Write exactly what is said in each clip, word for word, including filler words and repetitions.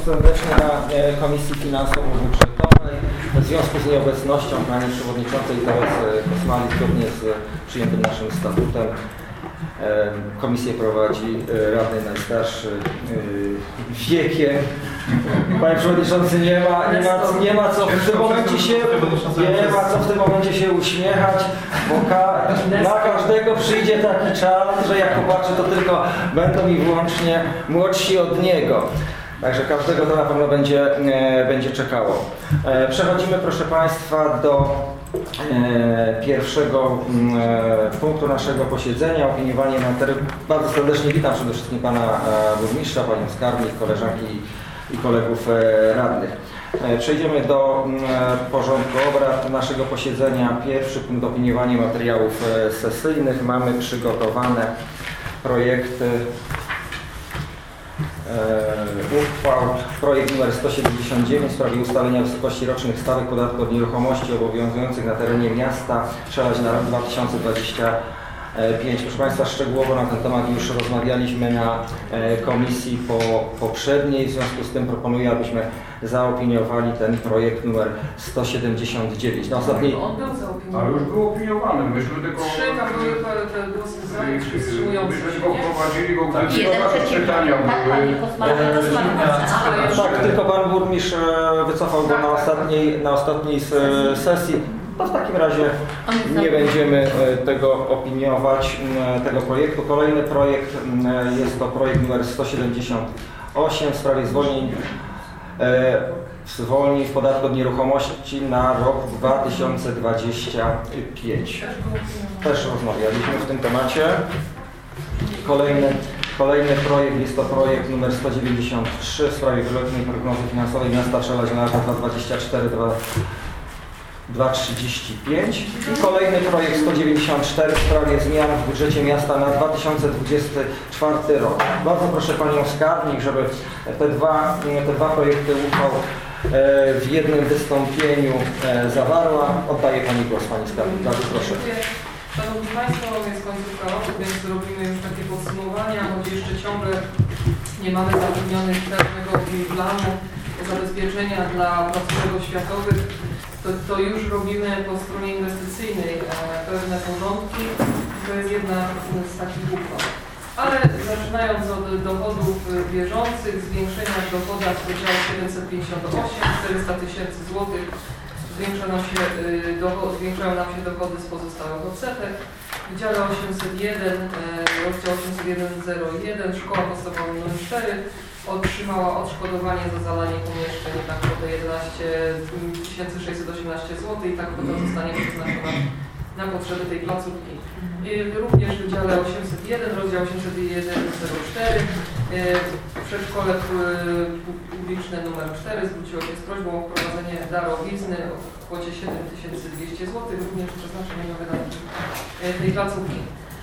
serdecznie na Komisji Finansowo-Budżetowej. W związku z nieobecnością Pani Przewodniczącej Teresy Kosmali zgodnie z przyjętym naszym statutem Komisję prowadzi radny najstarszy wiekiem. Panie Przewodniczący, nie ma, nie ma, nie ma co w tym momencie się nie ma co w tym momencie się uśmiechać, bo ka, na każdego przyjdzie taki czas, że jak popatrzę, to tylko będą i wyłącznie młodsi od niego. Także każdego to na pewno będzie, e, będzie czekało. E, przechodzimy, proszę Państwa, do e, pierwszego e, punktu naszego posiedzenia, opiniowanie materiału. Bardzo serdecznie witam przede wszystkim Pana e, Burmistrza, Panią Skarbnik, koleżanki i, i kolegów e, radnych. E, przejdziemy do e, porządku obrad naszego posiedzenia. Pierwszy punkt, opiniowanie materiałów e, sesyjnych. Mamy przygotowane projekty uchwał. Projekt numer sto siedemdziesiąt dziewięć w sprawie ustalenia wysokości rocznych stawek podatku od nieruchomości obowiązujących na terenie miasta Szelać na rok dwa tysiące dwudziesty piąty. Proszę Państwa, szczegółowo na ten temat już rozmawialiśmy na komisji po, poprzedniej, w związku z tym proponuję, abyśmy zaopiniowali ten projekt numer sto siedemdziesiąt dziewięć. Na ostatniej... On był zaopiniowany. Ale już był opiniowany, myśmy tylko... Trzy, tam były te głosy za i trzy wstrzymujące. Myśmy tylko wprowadzili go, gdy Jeden czytania były. Tak, tylko Pan Burmistrz wycofał go na ostatniej, na ostatniej sesji. To w takim razie nie będziemy tego opiniować, tego projektu. Kolejny projekt jest to projekt numer sto siedemdziesiąt osiem w sprawie zwolnień zwolnień w podatku od nieruchomości na rok dwa tysiące dwudziesty piąty. Też rozmawialiśmy w tym temacie. Kolejny, kolejny projekt jest to projekt numer sto dziewięćdziesiąt trzy w sprawie wieloletniej prognozy finansowej miasta Szelać na lata dwa tysiące dwudziesty czwarty do dwa tysiące trzydziesty piąty. I kolejny projekt sto dziewięćdziesiąt cztery w sprawie zmian w budżecie miasta na dwa tysiące dwudziesty czwarty rok. Bardzo proszę Panią Skarbnik, żeby te dwa, te dwa projekty uchwał w jednym wystąpieniu zawarła. Oddaję Pani głos, Pani Skarbnik. Bardzo proszę. Szanowni Państwo, jest końcówka roku, więc robimy już takie podsumowania, choć jeszcze ciągle nie mamy zapewnionych pewnego planu zabezpieczenia dla placówek oświatowych. To, to już robimy po stronie inwestycyjnej e, pewne porządki. To jest jedna z takich uchwał. Ale zaczynając od dochodów bieżących, zwiększenia w dochodach w podziale siedemset pięćdziesiąt osiem, czterysta tysięcy złotych, zwiększa nam się, y, dochod, zwiększają nam się dochody z pozostałych odsetek. W dziale osiemset jeden, e, rozdział osiemset jeden zero jeden, szkoła podstawowa numer cztery otrzymała odszkodowanie za zalanie pomieszczeń na kwotę jedenaście tysięcy sześćset osiemnaście złotych i ta kwota zostanie przeznaczona na potrzeby tej placówki. I również w dziale osiemset jeden, rozdział osiemset jeden zero cztery, przedszkole publiczne numer cztery zwróciło się z prośbą o wprowadzenie darowizny o kwocie siedem tysięcy dwieście złotych, również przeznaczone na wydatki tej placówki.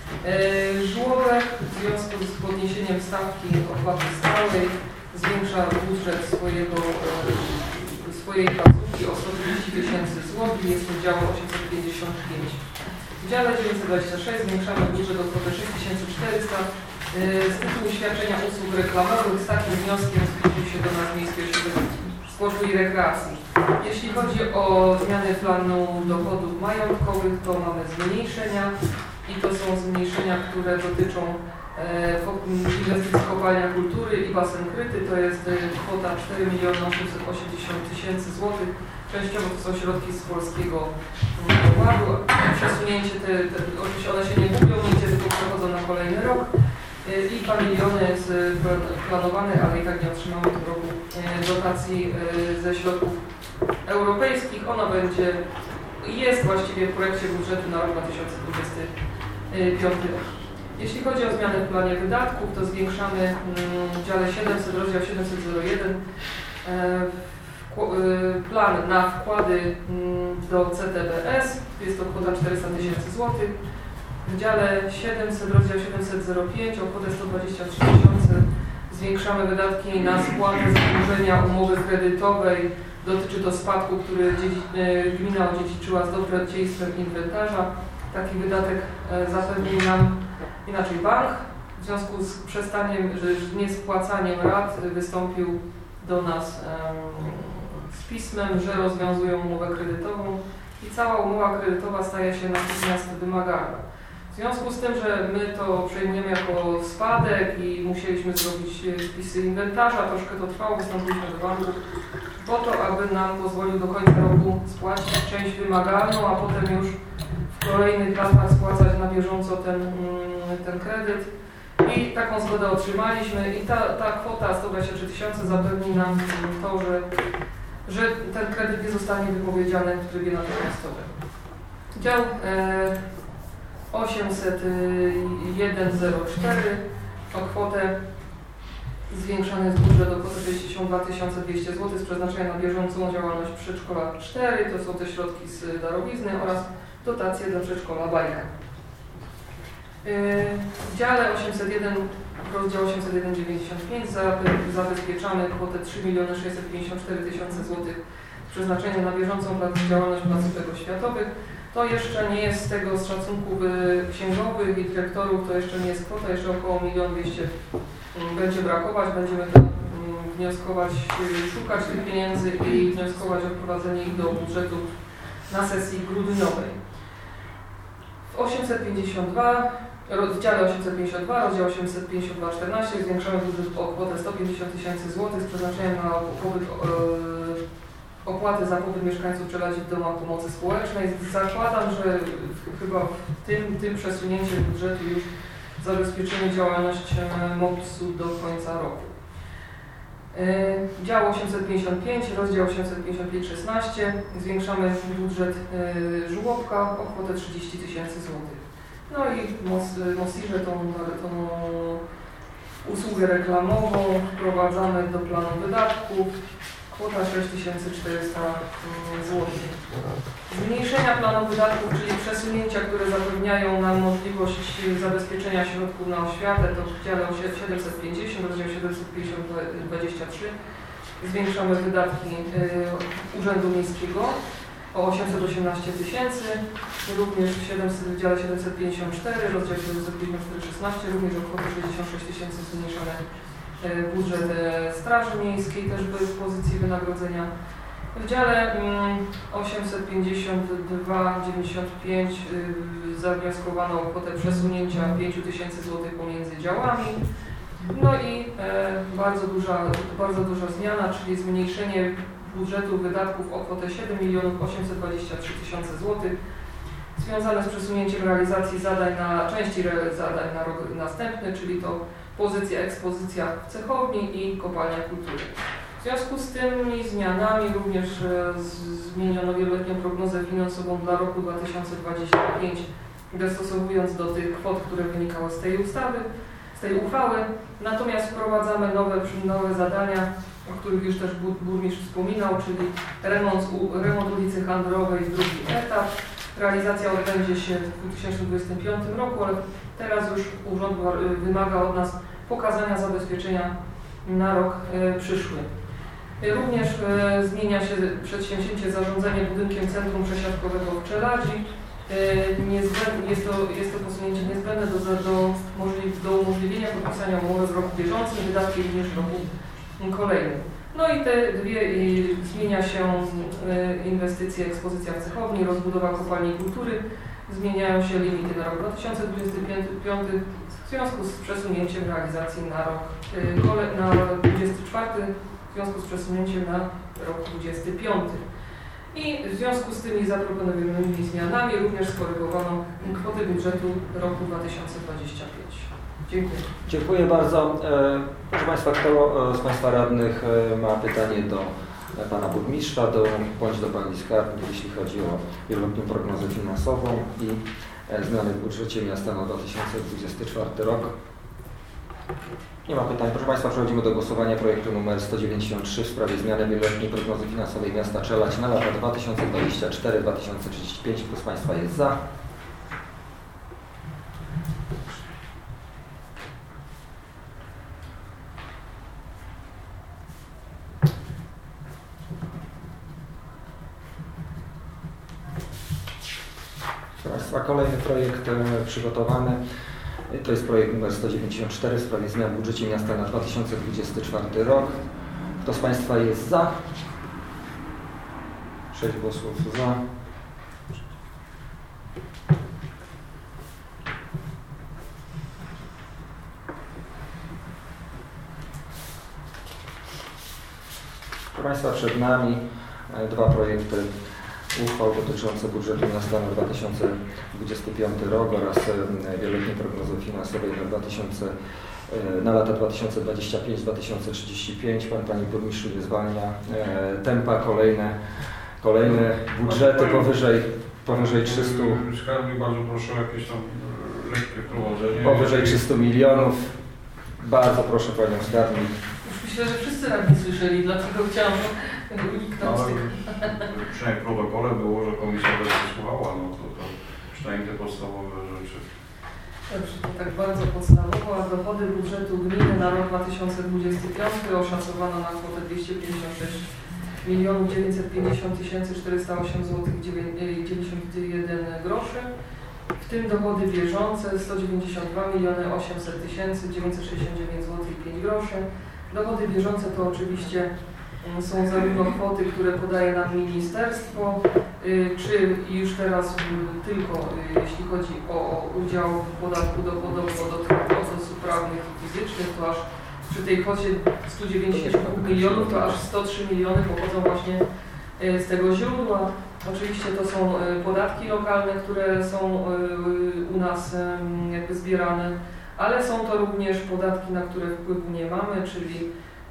Żłobek w związku z podniesieniem stawki opłaty stałej zwiększa budżet swojego, swojej placówki o sto trzydzieści tysięcy złotych, jest to dział osiemset pięćdziesiąt pięć. W dziale dziewięćset dwadzieścia sześć zwiększamy budżet o kwotę sześć tysięcy czterysta z tytułu świadczenia usług reklamowych. Z takim wnioskiem zgłosił się do nas Miejski Ośrodek Sportu i Rekreacji. Jeśli chodzi o zmiany planu dochodów majątkowych, to mamy zmniejszenia. I to są zmniejszenia, które dotyczą e, inwestycji kopalnia kultury i basen kryty. To jest e, kwota cztery miliony osiemset osiemdziesiąt tysięcy złotych. Częściowo to są środki z Polskiego Ładu. Przesunięcie, te, te, oczywiście one się nie gubią, nigdzie tylko przechodzą na kolejny rok. E, I dwa miliony jest planowane, ale i tak nie otrzymamy w tym roku e, dotacji e, ze środków europejskich. Ona będzie, jest właściwie w projekcie budżetu na rok dwa tysiące dwudziesty piąty. Jeśli chodzi o zmiany w planie wydatków, to zwiększamy w dziale siedemset, rozdział siedemset jeden plan na wkłady do C T B S, jest to kwota czterysta tysięcy złotych. W dziale siedemset, rozdział siedemset pięć o kwotę sto dwadzieścia trzy tysiące zwiększamy wydatki na spłatę zadłużenia umowy kredytowej. Dotyczy to spadku, który gmina odziedziczyła z dobrodziejstwem inwentarza. Taki wydatek zapewnił nam inaczej bank. W związku z przestaniem, z niespłacaniem rat wystąpił do nas z pismem, że rozwiązują umowę kredytową i cała umowa kredytowa staje się natychmiast wymagalna. W związku z tym, że my to przejmujemy jako spadek i musieliśmy zrobić spisy inwentarza, troszkę to trwało, wystąpiliśmy do banku po to, aby nam pozwolił do końca roku spłacić część wymagalną, a potem już w kolejnych latach spłacać na bieżąco ten, ten kredyt. I taką zgodę otrzymaliśmy i ta, ta kwota sto dwadzieścia trzy tysiące zapewni nam to, że, że ten kredyt nie zostanie wypowiedziany w trybie natychmiastowym. Dział e, osiemset jeden zero cztery o kwotę zwiększany jest budżet o kwotę sześćdziesiąt dwa tysiące dwieście złotych z przeznaczeniem na bieżącą działalność przedszkola cztery, to są te środki z darowizny oraz dotacje dla przedszkola Bajka. W dziale osiemset jeden, rozdział osiemset jeden dziewięćdziesiąt pięć zabezpieczamy kwotę trzy miliony sześćset pięćdziesiąt cztery tysiące złotych z przeznaczeniem na bieżącą działalność placówek oświatowych. To jeszcze nie jest z tego z szacunków księgowych i dyrektorów, to jeszcze nie jest kwota, jeszcze około milion dwieście będzie brakować. Będziemy to wnioskować, szukać tych pieniędzy i wnioskować o wprowadzenie ich do budżetu na sesji grudniowej. W osiemset pięćdziesiąt dwa, w dziale osiemset pięćdziesiąt dwa, rozdział osiemset pięćdziesiąt dwa czternaście zwiększamy budżet o kwotę sto pięćdziesiąt tysięcy złotych z przeznaczeniem na pobyt, e, opłaty za pobyt mieszkańców Czeladzi w domach pomocy społecznej. Zakładam, że chyba tym, tym przesunięciem budżetu już zabezpieczymy działalność M O P S-u do końca roku. Dział osiemset pięćdziesiąt pięć, rozdział osiemset pięćdziesiąt pięć szesnaście, zwiększamy budżet żłobka o kwotę trzydzieści tysięcy złotych. No i Mosirze tą, tą usługę reklamową wprowadzamy do planu wydatków, kwota sześć tysięcy czterysta złotych. Zmniejszenia planu wydatków, czyli przesunięcia, które zapewniają nam możliwość zabezpieczenia środków na oświatę, to w dziale siedemset pięćdziesiąt, rozdział siedemset pięćdziesiąt dwadzieścia trzy zwiększamy wydatki y, Urzędu Miejskiego o osiemset osiemnaście tysięcy, również w, siedemset, w dziale siedemset pięćdziesiąt cztery, rozdział siedemset pięćdziesiąt cztery szesnaście, również o kwotę sześćdziesiąt sześć tysięcy zmniejszone budżet Straży Miejskiej, też w pozycji wynagrodzenia. W dziale osiemset pięćdziesiąt dwa dziewięćdziesiąt pięć zawnioskowano o kwotę przesunięcia pięć tysięcy złotych pomiędzy działami. No i e, bardzo, duża, bardzo duża zmiana, czyli zmniejszenie budżetu wydatków o kwotę siedem milionów osiemset dwadzieścia trzy tysiące złotych związane z przesunięciem realizacji zadań na części zadań na rok następny, czyli to pozycja, ekspozycja w cechowni i kopalnia kultury. W związku z tymi zmianami również e, zmieniono wieloletnią prognozę finansową dla roku dwa tysiące dwudziestego piątego, dostosowując do tych kwot, które wynikały z tej ustawy, z tej uchwały. Natomiast wprowadzamy nowe, nowe zadania, o których już też burmistrz wspominał, czyli remont, remont ulicy Handlowej, drugi etap. Realizacja odbędzie się w dwa tysiące dwudziestym piątym roku, ale teraz już urząd wymaga od nas pokazania zabezpieczenia na rok e, przyszły. Również e, zmienia się przedsięwzięcie zarządzanie budynkiem Centrum Przesiadkowego w Czeladzi. E, jest, to, jest to posunięcie niezbędne do, do, możliw, do umożliwienia podpisania umowy w roku bieżącym, wydatki również w roku kolejnym. No i te dwie i zmienia się e, inwestycje, ekspozycja w cechowni, rozbudowa kopalni kultury. Zmieniają się limity na rok dwa tysiące dwudziesty piąty w związku z przesunięciem realizacji na rok e, na dwudziesty czwarty, w związku z przesunięciem na rok dwudziesty piąty. I w związku z tymi zaproponowanymi zmianami również skorygowano kwotę budżetu roku dwa tysiące dwudziestego piątego. Dziękuję. Dziękuję bardzo. Proszę Państwa, kto z Państwa radnych ma pytanie do Pana Burmistrza, do, bądź do Pani Skarbnik, jeśli chodzi o wieloletnią prognozę finansową i zmiany w budżecie miasta na dwa tysiące dwudziesty czwarty rok? Nie ma pytań. Proszę Państwa, przechodzimy do głosowania projektu numer sto dziewięćdziesiąt trzy w sprawie zmiany wieloletniej prognozy finansowej miasta Czeladź na lata dwa tysiące dwudziesty czwarty do dwa tysiące trzydziestego piątego. Kto z Państwa jest za? Proszę Państwa, kolejny projekt e, przygotowany. To jest projekt numer sto dziewięćdziesiąt cztery w sprawie zmian w budżecie miasta na dwa tysiące dwudziesty czwarty rok. Kto z Państwa jest za? sześć głosów za. Proszę Państwa, przed nami dwa projekty uchwał dotyczące budżetu miasta na dwa tysiące dwudziesty piąty rok oraz wieloletniej prognozy finansowej na, dwa tysiące, na lata dwa tysiące dwudziesty piąty do dwa tysiące trzydziestego piątego. Pan, Panie Burmistrzu nie zwalnia tempa, kolejne, kolejne budżety powyżej, powyżej trzystu. Skarbnik, bardzo proszę o jakieś tam lekkie prowadzenie. Powyżej trzystu milionów. Bardzo proszę Panią Skarbnik. Myślę, że wszyscy radni słyszeli, dlatego chciałam uniknąć No, tego. przynajmniej w protokole było, że komisja będzie słuchała, no to, to przynajmniej te podstawowe rzeczy. Dobrze, to tak bardzo podstawowo, a dochody budżetu gminy na rok dwa tysiące dwudziesty piąty oszacowano na kwotę dwieście pięćdziesiąt sześć milionów dziewięćset pięćdziesiąt tysięcy czterysta osiem złotych dziewięćdziesiąt jeden groszy, w tym dochody bieżące sto dziewięćdziesiąt dwa miliony osiemset tysięcy dziewięćset sześćdziesiąt dziewięć złotych pięć groszy. Dochody bieżące to oczywiście są zarówno kwoty, które podaje nam ministerstwo, czy już teraz tylko jeśli chodzi o udział w podatku dochodowym od osób prawnych i fizycznych, to aż przy tej kwocie stu dziewięćdziesięciu milionów to aż sto trzy miliony pochodzą właśnie z tego źródła. Oczywiście to są podatki lokalne, które są u nas jakby zbierane, ale są to również podatki, na które wpływu nie mamy, czyli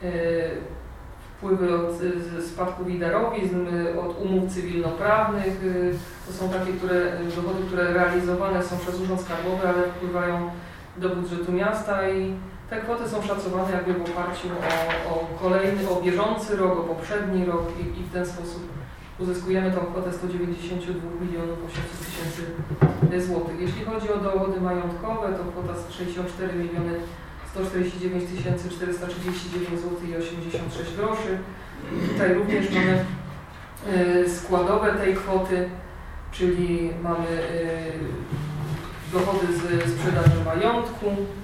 wpływy od spadków i darowizn, od umów cywilnoprawnych. To są takie które, dochody, które realizowane są przez Urząd Skarbowy, ale wpływają do budżetu miasta i te kwoty są szacowane jakby w oparciu o, o kolejny, o bieżący rok, o poprzedni rok i, i w ten sposób uzyskujemy tą kwotę sto dziewięćdziesiąt dwa milionów osiemset tysięcy złotych. Jeśli chodzi o dochody majątkowe, to kwota sześćdziesiąt cztery miliony sto czterdzieści dziewięć tysięcy czterysta trzydzieści dziewięć złotych i osiemdziesiąt sześć groszy. Tutaj również mamy y, składowe tej kwoty, czyli mamy y, dochody z sprzedaży majątku,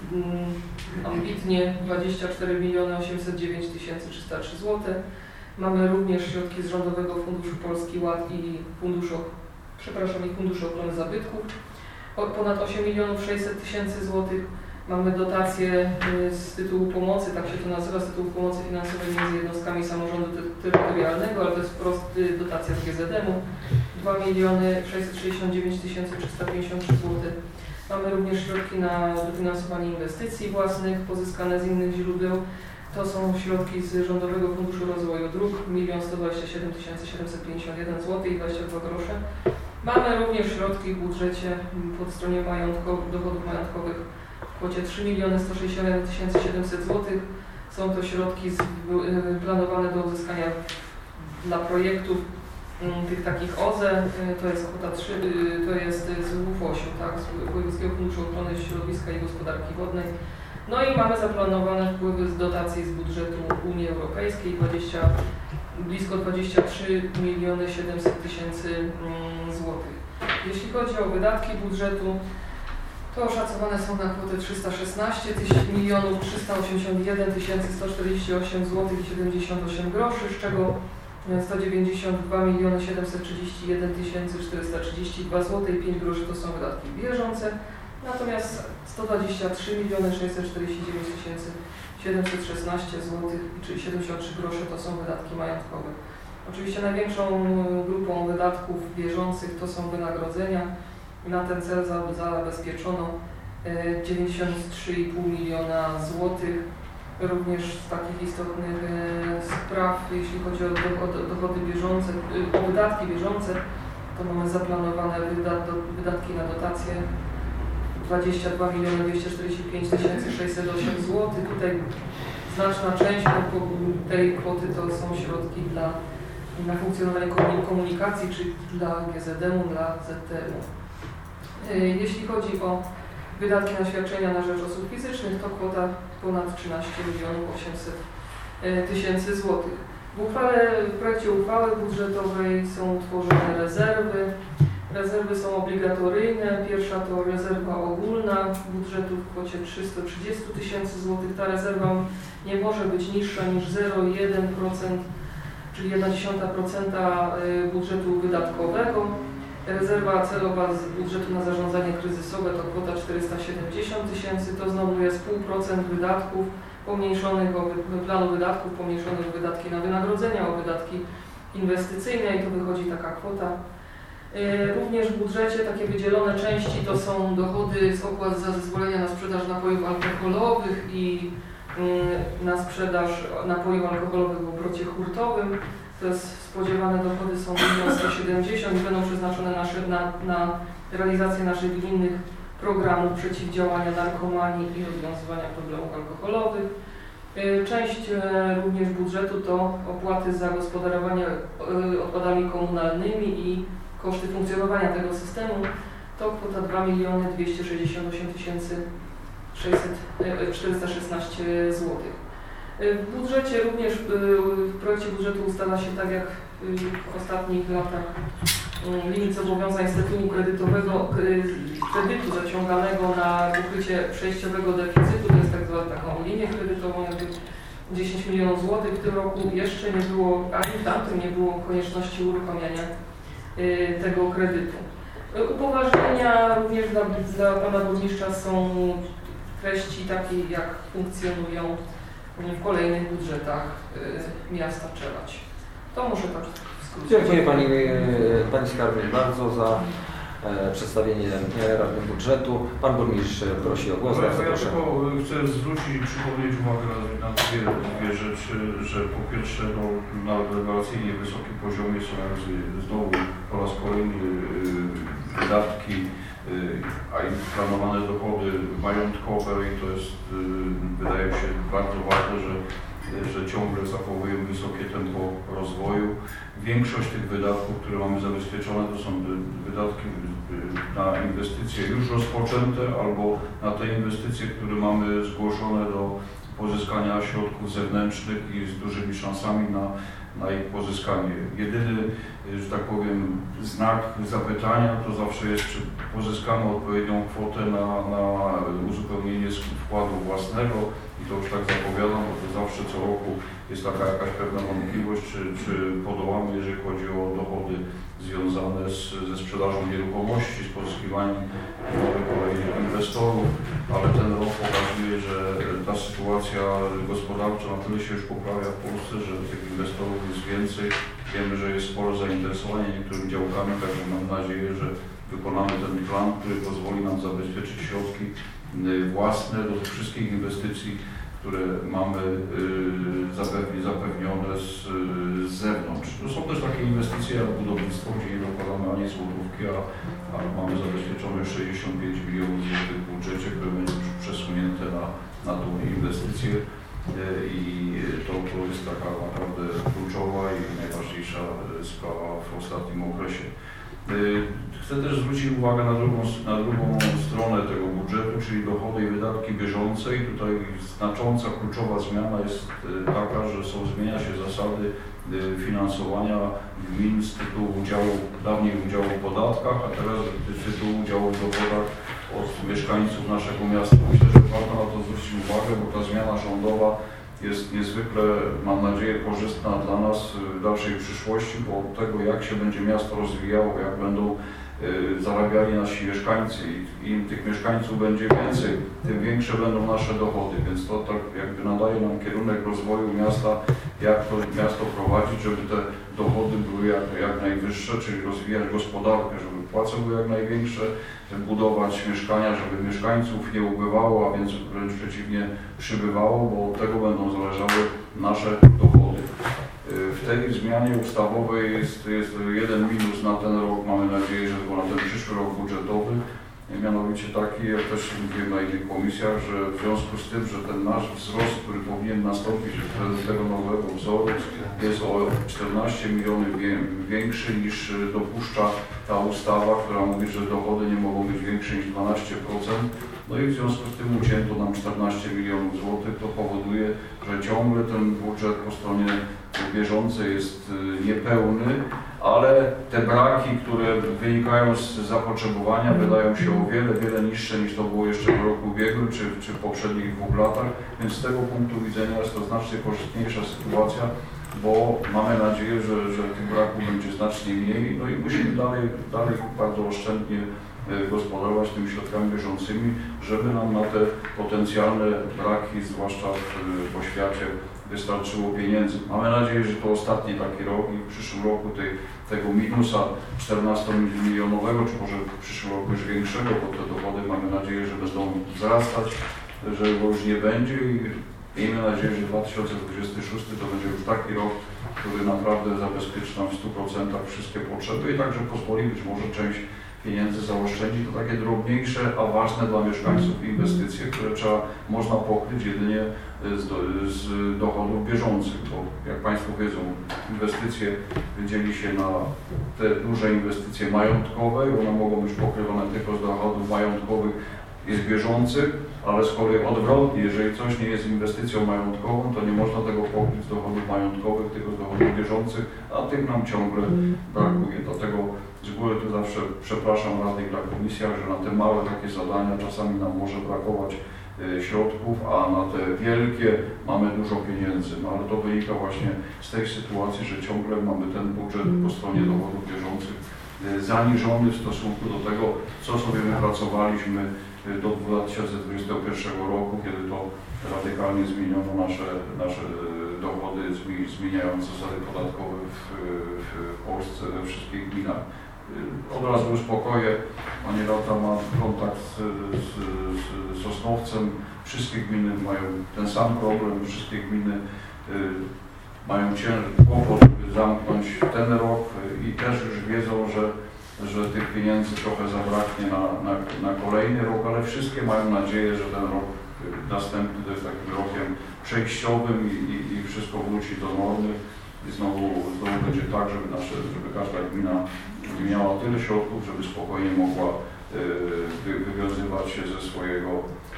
y, ambitnie dwadzieścia cztery miliony osiemset dziewięć tysięcy trzysta trzy złote. Mamy również środki z Rządowego Funduszu Polski Ład i Funduszu, przepraszam, i Funduszu Ochrony Zabytków, ponad osiem milionów sześćset tysięcy złotych. Mamy dotacje z tytułu pomocy, tak się to nazywa, z tytułu pomocy finansowej między jednostkami samorządu ty terytorialnego, ale to jest wprost dotacja z G Z M u, dwa miliony sześćset sześćdziesiąt dziewięć tysięcy trzysta pięćdziesiąt trzy złotych. Mamy również środki na dofinansowanie inwestycji własnych pozyskane z innych źródeł. To są środki z Rządowego Funduszu Rozwoju Dróg, milion sto dwadzieścia siedem tysięcy siedemset pięćdziesiąt jeden złotych i dwadzieścia dwa grosze. Mamy również środki w budżecie po stronie majątkowych, dochodów majątkowych w kwocie trzy miliony sto sześćdziesiąt jeden tysięcy siedemset złotych. Są to środki z, y, planowane do uzyskania dla projektów y, tych takich O Z E. Y, to jest kwota trzy, y, to jest z W F O ś u, tak, z Wojewódzkiego Funduszu Ochrony Środowiska i Gospodarki Wodnej. No i mamy zaplanowane wpływy z dotacji z budżetu Unii Europejskiej dwadzieścia, blisko dwadzieścia trzy miliony siedemset tysięcy złotych. Jeśli chodzi o wydatki budżetu, to oszacowane są na kwotę trzysta szesnaście milionów trzysta osiemdziesiąt jeden tysięcy sto czterdzieści osiem złotych i siedemdziesiąt osiem groszy, z czego sto dziewięćdziesiąt dwa miliony siedemset trzydzieści jeden tysięcy czterysta trzydzieści dwa złotych i pięć groszy to są wydatki bieżące. Natomiast sto dwadzieścia trzy miliony sześćset czterdzieści dziewięć tysięcy siedemset szesnaście złotych, czyli siedemdziesiąt trzy grosze to są wydatki majątkowe. Oczywiście największą grupą wydatków bieżących to są wynagrodzenia. Na ten cel zabezpieczono dziewięćdziesiąt trzy i pół miliona złotych. Również z takich istotnych spraw, jeśli chodzi o dochody bieżące, o wydatki bieżące, to mamy zaplanowane wydatki na dotacje dwadzieścia dwa miliony dwieście czterdzieści pięć tysięcy sześćset osiem złotych. Tutaj znaczna część tej kwoty to są środki dla, na funkcjonowanie komunikacji, czyli dla G Z M u, dla Z T M u. Jeśli chodzi o wydatki na świadczenia na rzecz osób fizycznych, to kwota ponad trzynaście milionów osiemset tysięcy złotych. W uchwale, w projekcie uchwały budżetowej są utworzone rezerwy Rezerwy są obligatoryjne. Pierwsza to rezerwa ogólna budżetu w kwocie trzysta trzydzieści tysięcy złotych. Ta rezerwa nie może być niższa niż zero przecinek jeden procent, czyli jedna dziesiąta procent budżetu wydatkowego. Rezerwa celowa z budżetu na zarządzanie kryzysowe to kwota czterysta siedemdziesiąt tysięcy, to znowu jest pół procent wydatków pomniejszonych o planu wydatków, pomniejszonych o wydatki na wynagrodzenia, o wydatki inwestycyjne i to wychodzi taka kwota. Również w budżecie takie wydzielone części to są dochody z opłat za zezwolenia na sprzedaż napojów alkoholowych i na sprzedaż napojów alkoholowych w obrocie hurtowym. To jest spodziewane dochody są milion sto siedemdziesiąt i będą przeznaczone nasze, na, na realizację naszych gminnych programów przeciwdziałania narkomanii i rozwiązywania problemów alkoholowych. Część również budżetu to opłaty za gospodarowanie odpadami komunalnymi i koszty funkcjonowania tego systemu. To kwota dwa miliony dwieście sześćdziesiąt osiem tysięcy czterysta szesnaście złotych. W budżecie również, w projekcie budżetu ustala się, tak jak w ostatnich latach, limit zobowiązań z tytułu kredytowego, kredytu zaciąganego na pokrycie przejściowego deficytu, to jest tak zwana taką linię kredytową, jakby dziesięć milionów złotych. W tym roku jeszcze nie było, ani w tamtym nie było konieczności uruchamiania tego kredytu. Upoważnienia również dla, dla pana burmistrza są treści takiej, jak funkcjonują w kolejnych budżetach y, miasta Czeladź. To może tak w skrócie. Dziękuję Pani, Pani Skarbnik bardzo za e, przedstawienie radnych budżetu. Pan burmistrz prosi o głos. Ja, ja tylko chcę zwrócić i przypomnieć uwagę na, na dwie, dwie rzeczy, że po pierwsze no, na rewelacyjnie wysokim poziomie są znowu po raz kolejny y, wydatki, a i planowane dochody majątkowe i to jest, wydaje mi się, bardzo ważne, że, że ciągle zachowujemy wysokie tempo rozwoju. Większość tych wydatków, które mamy zabezpieczone, to są wydatki na inwestycje już rozpoczęte albo na te inwestycje, które mamy zgłoszone do pozyskania środków zewnętrznych i z dużymi szansami na na ich pozyskanie. Jedyny, że tak powiem, znak zapytania to zawsze jest, czy pozyskamy odpowiednią kwotę na, na uzupełnienie wkładu własnego i to już tak zapowiadam, bo to zawsze co roku jest taka jakaś pewna wątpliwość, czy, czy podołamy, jeżeli chodzi o dochody związane z, ze sprzedażą nieruchomości, z pozyskiwaniem nowych kolejnych inwestorów, ale ten rok pokazuje, że ta sytuacja gospodarcza na tyle się już poprawia w Polsce, że tych inwestorów jest więcej. Wiemy, że jest spore zainteresowanie niektórymi działkami, także mam nadzieję, że wykonamy ten plan, który pozwoli nam zabezpieczyć środki własne do tych wszystkich inwestycji, które mamy zapewni, zapewnione z, z zewnątrz. To są też takie inwestycje jak budownictwo, gdzie nie dokładamy ani złotówki, a, a mamy zabezpieczone sześćdziesiąt pięć milionów złotych w budżecie, które będzie przesunięte na, na tą inwestycję i to, to jest taka naprawdę kluczowa i najważniejsza sprawa w ostatnim okresie. Chcę też zwrócić uwagę na drugą, na drugą stronę tego budżetu, czyli dochody i wydatki bieżące. I tutaj znacząca, kluczowa zmiana jest taka, że są, zmienia się zasady finansowania gmin z tytułu udziału, dawniej udziału w podatkach, a teraz z tytułu udziału w dochodach od mieszkańców naszego miasta. Myślę, że warto na to zwrócić uwagę, bo ta zmiana rządowa jest niezwykle, mam nadzieję, korzystna dla nas w dalszej przyszłości, bo od tego, jak się będzie miasto rozwijało, jak będą y, zarabiali nasi mieszkańcy i im tych mieszkańców będzie więcej, tym większe będą nasze dochody, więc to tak jakby nadaje nam kierunek rozwoju miasta, jak to miasto prowadzić, żeby te dochody były jak, jak najwyższe, czyli rozwijać gospodarkę, żeby płace były jak największe, budować mieszkania, żeby mieszkańców nie ubywało, a więc wręcz przeciwnie przybywało, bo od tego będą zależały nasze dochody. W tej zmianie ustawowej jest, jest jeden minus na ten rok, mamy nadzieję, że tylko na ten przyszły rok budżetowy, mianowicie taki, jak też mówiłem na innych komisjach, że w związku z tym, że ten nasz wzrost, który powinien nastąpić z tego nowego wzoru, jest o czternaście milionów większy niż dopuszcza ta ustawa, która mówi, że dochody nie mogą być większe niż dwanaście procent. No i w związku z tym ucięto nam czternaście milionów złotych. To powoduje, że ciągle ten budżet po stronie bieżący jest niepełny, ale te braki, które wynikają z zapotrzebowania, wydają się o wiele, wiele niższe niż to było jeszcze w roku ubiegłym czy, czy w poprzednich dwóch latach, więc z tego punktu widzenia jest to znacznie korzystniejsza sytuacja, bo mamy nadzieję, że, że tych braków będzie znacznie mniej, no i musimy dalej, dalej bardzo oszczędnie gospodarować tymi środkami bieżącymi, żeby nam na te potencjalne braki, zwłaszcza w, w oświacie, wystarczyło pieniędzy. Mamy nadzieję, że to ostatni taki rok i w przyszłym roku tej, tego minusa czternastomilionowego, czy może w przyszłym roku już większego, bo te dochody mamy nadzieję, że będą wzrastać, że go już nie będzie i miejmy nadzieję, że dwa tysiące dwudziesty szósty to będzie już taki rok, który naprawdę zabezpieczy nam w stu procentach wszystkie potrzeby i także pozwoli być może część pieniędzy zaoszczędzić, to takie drobniejsze, a ważne dla mieszkańców inwestycje, które trzeba, można pokryć jedynie z, do, z dochodów bieżących, bo jak Państwo wiedzą, inwestycje dzieli się na te duże inwestycje majątkowe i one mogą być pokrywane tylko z dochodów majątkowych i z bieżących, ale z kolei odwrotnie, jeżeli coś nie jest inwestycją majątkową, to nie można tego pokryć z dochodów majątkowych, tylko z dochodów bieżących, a tych nam ciągle brakuje. Dlatego z góry tu zawsze przepraszam radnych dla komisjach, że na te małe takie zadania czasami nam może brakować y, środków, a na te wielkie mamy dużo pieniędzy. No ale to wynika właśnie z tej sytuacji, że ciągle mamy ten budżet po stronie dochodów bieżących y, zaniżony w stosunku do tego, co sobie wypracowaliśmy y, do dwa tysiące dwudziestego pierwszego roku, kiedy to radykalnie zmieniono nasze, nasze y, dochody, zmieniając zasady podatkowe w, w Polsce we wszystkich gminach. Od razu uspokoję, Pani Rada ma kontakt z, z, z Sosnowcem, wszystkie gminy mają ten sam problem, wszystkie gminy y, mają kłopot, żeby zamknąć ten rok i też już wiedzą, że, że tych pieniędzy trochę zabraknie na, na, na kolejny rok, ale wszystkie mają nadzieję, że ten rok następny to jest takim rokiem przejściowym i, i, i wszystko wróci do normy. I znowu, znowu będzie tak, żeby, nasze, żeby każda gmina miała tyle środków, żeby spokojnie mogła y, wywiązywać się ze swojego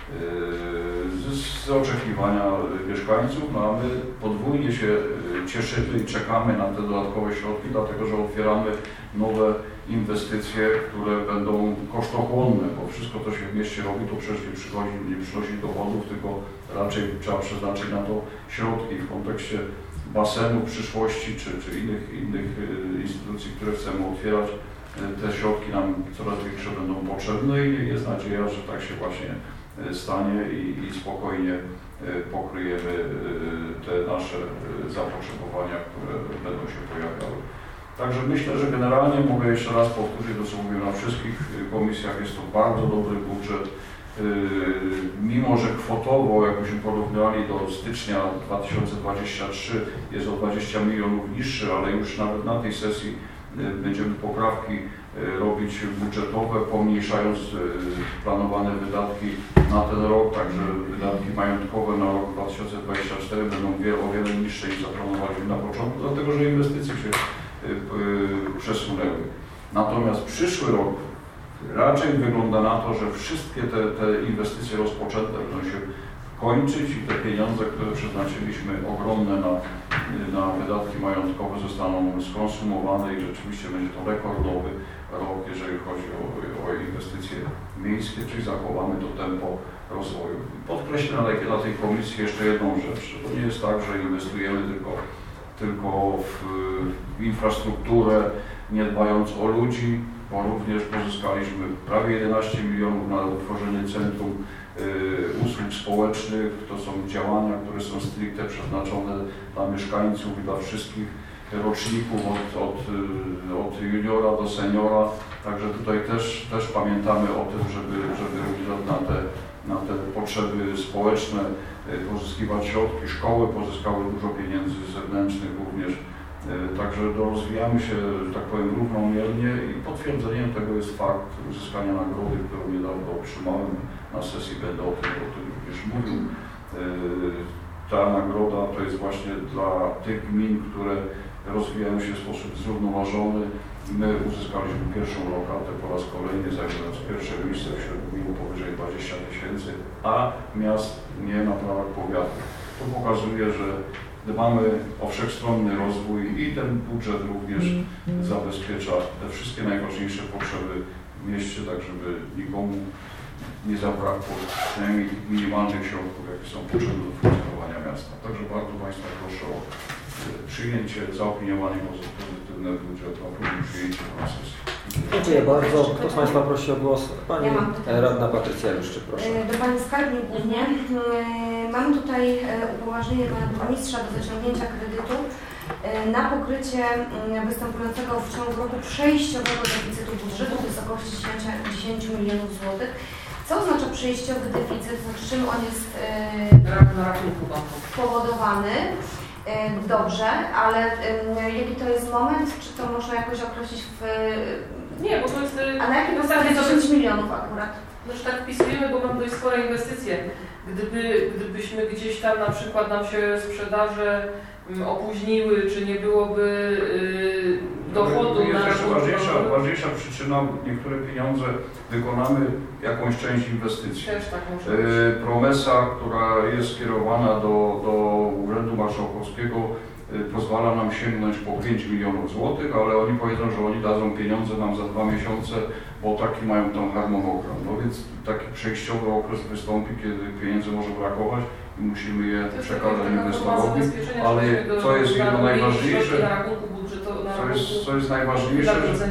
y, z, z oczekiwania mieszkańców, no a my podwójnie się cieszymy i czekamy na te dodatkowe środki, dlatego że otwieramy nowe inwestycje, które będą kosztochłonne, bo wszystko, co się w mieście robi, to przecież nie przychodzi, nie przynosi dochodów, tylko raczej trzeba przeznaczyć na to środki w kontekście basenu w przyszłości, czy, czy innych, innych instytucji, które chcemy otwierać. Te środki nam coraz większe będą potrzebne i jest nadzieja, że tak się właśnie stanie i, i spokojnie pokryjemy te nasze zapotrzebowania, które będą się pojawiały. Także myślę, że generalnie mogę jeszcze raz powtórzyć to, co mówiłem na wszystkich komisjach, jest to bardzo dobry budżet. Mimo że kwotowo, jakbyśmy porównali do stycznia dwa tysiące dwudziestego trzeciego, jest o dwadzieścia milionów niższy, ale już nawet na tej sesji będziemy poprawki robić budżetowe, pomniejszając planowane wydatki na ten rok, także wydatki majątkowe na rok dwa tysiące dwudziesty czwarty będą o wiele niższe niż zaplanowaliśmy na początku, dlatego że inwestycje się przesunęły. Natomiast przyszły rok raczej wygląda na to, że wszystkie te, te inwestycje rozpoczęte będą się kończyć i te pieniądze, które przeznaczyliśmy ogromne na, na wydatki majątkowe, zostaną skonsumowane i rzeczywiście będzie to rekordowy rok, jeżeli chodzi o, o inwestycje miejskie, czyli zachowamy to tempo rozwoju. Podkreślę na tej, na tej komisji jeszcze jedną rzecz. To nie jest tak, że inwestujemy tylko, tylko w, w infrastrukturę, nie dbając o ludzi, bo również pozyskaliśmy prawie jedenaście milionów na utworzenie Centrum y, Usług Społecznych. To są działania, które są stricte przeznaczone dla mieszkańców i dla wszystkich roczników od, od, od juniora do seniora. Także tutaj też, też pamiętamy o tym, żeby, żeby na te, na te potrzeby społeczne y, pozyskiwać środki. Szkoły pozyskały dużo pieniędzy zewnętrznych również. Także rozwijamy się, że tak powiem, równomiernie i potwierdzeniem tego jest fakt uzyskania nagrody, którą niedawno otrzymałem. Na sesji będę o tym, o tym również mówił. Ta nagroda to jest właśnie dla tych gmin, które rozwijają się w sposób zrównoważony. My uzyskaliśmy pierwszą lokatę po raz kolejny, zajmując pierwsze miejsce wśród gmin powyżej dwudziestu tysięcy, a miast nie na prawach powiatu. To pokazuje, że dbamy o wszechstronny rozwój i ten budżet również zabezpiecza te wszystkie najważniejsze potrzeby w mieście, tak żeby nikomu nie zabrakło przynajmniej minimalnych środków, jakie są potrzebne do funkcjonowania miasta. Także bardzo Państwa proszę o przyjęcie, zaopiniowanie pozytywne budżetu, a później przyjęcie na sesji. Dziękuję bardzo. Kto z Państwa prosi o głos? Pani ja radna Patrycja Juszczyk, proszę. Do Pani Skarbnik głównie. Mamy tutaj upoważnienie Pana Burmistrza do zaciągnięcia kredytu na pokrycie występującego w ciągu roku przejściowego deficytu budżetu w wysokości dziesięć milionów złotych. Co oznacza przejściowy deficyt? Znaczy, czym on jest spowodowany? Dobrze, ale jaki to jest moment? Czy to można jakoś określić w... Nie, bo to jest... A na jakim podstawie dziesięć milionów akurat? Znaczy tak wpisujemy, bo mamy dość spore inwestycje. Gdyby, gdybyśmy gdzieś tam na przykład nam się sprzedaże opóźniły, czy nie byłoby yy, dochodu jest na... jeszcze ważniejsza, ważniejsza przyczyna, niektóre pieniądze wykonamy jakąś część inwestycji. Też tak może być. Yy, promesa, która jest skierowana do, do Urzędu Marszałkowskiego, yy, pozwala nam sięgnąć po pięć milionów złotych, ale oni powiedzą, że oni dadzą pieniądze nam za dwa miesiące, bo taki mają tam harmonogram. No więc taki przejściowy okres wystąpi, kiedy pieniędzy może brakować i musimy je przekazać inwestorowi, ale co jest jedno najważniejsze, co jest, co jest najważniejsze, że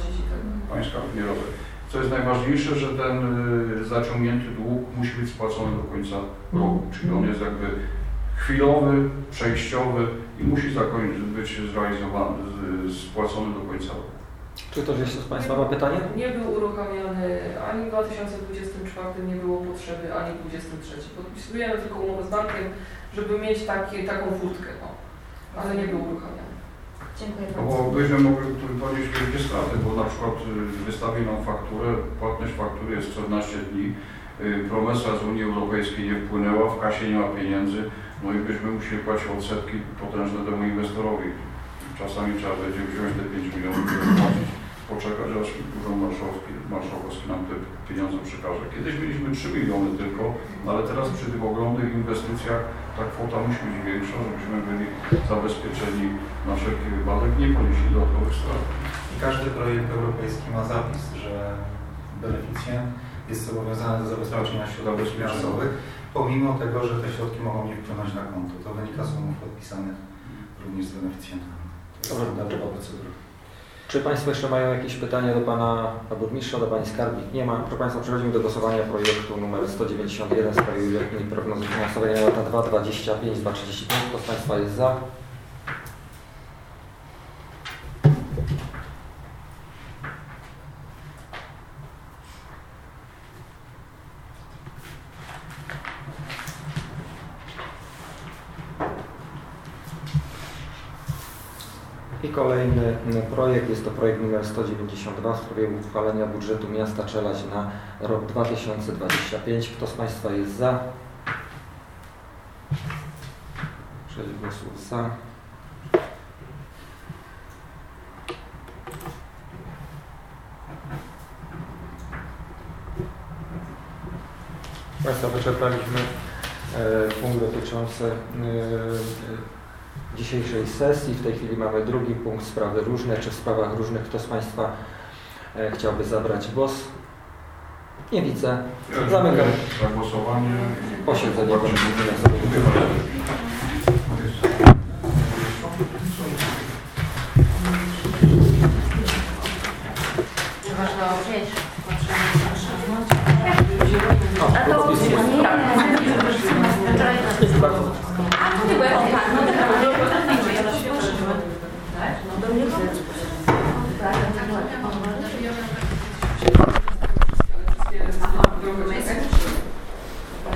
Pańska nie robię. Co jest najważniejsze, że ten y, zaciągnięty dług musi być spłacony do końca roku, czyli on jest jakby chwilowy, przejściowy i musi zakończyć, być zrealizowany, z, spłacony do końca roku. Czy ktoś jeszcze z Państwa ma pytanie? Nie był uruchamiany ani w dwa tysiące dwudziestym czwartym, nie było potrzeby, ani w dwudziestym trzecim. Podpisujemy tylko umowę z bankiem, żeby mieć takie, taką furtkę, no. Ale nie był uruchamiany. Dziękuję No bardzo. bo byśmy mogli ponieść wielkie straty, bo na przykład wystawi nam fakturę, płatność faktury jest czternaście dni, promesa z Unii Europejskiej nie wpłynęła, w kasie nie ma pieniędzy, no i byśmy musieli płacić odsetki potężne temu inwestorowi. Czasami trzeba będzie wziąć te pięć milionów i zapłacić, poczekać, aż Urząd Marszałkowski, Marszałkowski nam te pieniądze przekaże. Kiedyś mieliśmy trzy miliony tylko, no ale teraz przy tych ogromnych inwestycjach ta kwota musi być większa, żebyśmy byli zabezpieczeni na wszelki wypadek, nie ponieśli dodatkowych strat. I każdy projekt europejski ma zapis, że beneficjent jest zobowiązany do zabezpieczenia środków finansowych, pomimo tego, że te środki mogą nie wpłynąć na konto. To wynika z umów podpisanych również z beneficjentami. To jest standardowa procedura. Czy Państwo jeszcze mają jakieś pytania do Pana Burmistrza, do Pani Skarbnik? Nie ma. Proszę Państwa, przechodzimy do głosowania projektu numer sto dziewięćdziesiąt jeden w sprawie wieloletniej prognozy finansowej na lata dwa tysiące dwudziesty piąty do dwa tysiące trzydziestego piątego. Kto z Państwa jest za? I kolejny projekt, jest to projekt numer sto dziewięćdziesiąt dwa w sprawie uchwalenia budżetu miasta Czelać na rok dwa tysiące dwudziesty piąty. Kto z Państwa jest za? sześć głosów za. Państwa, wyczerpaliśmy e, punkt dotyczący e, e, dzisiejszej sesji. W tej chwili mamy drugi punkt, sprawy różne. Czy w sprawach różnych ktoś z Państwa e, chciałby zabrać głos? Nie widzę. Zamykam za głosowanie. Posiedzenie.